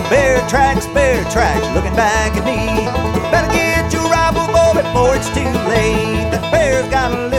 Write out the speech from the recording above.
Bear tracks, looking back at me. Better get your rifle, boy, before it's too late. That bear's got a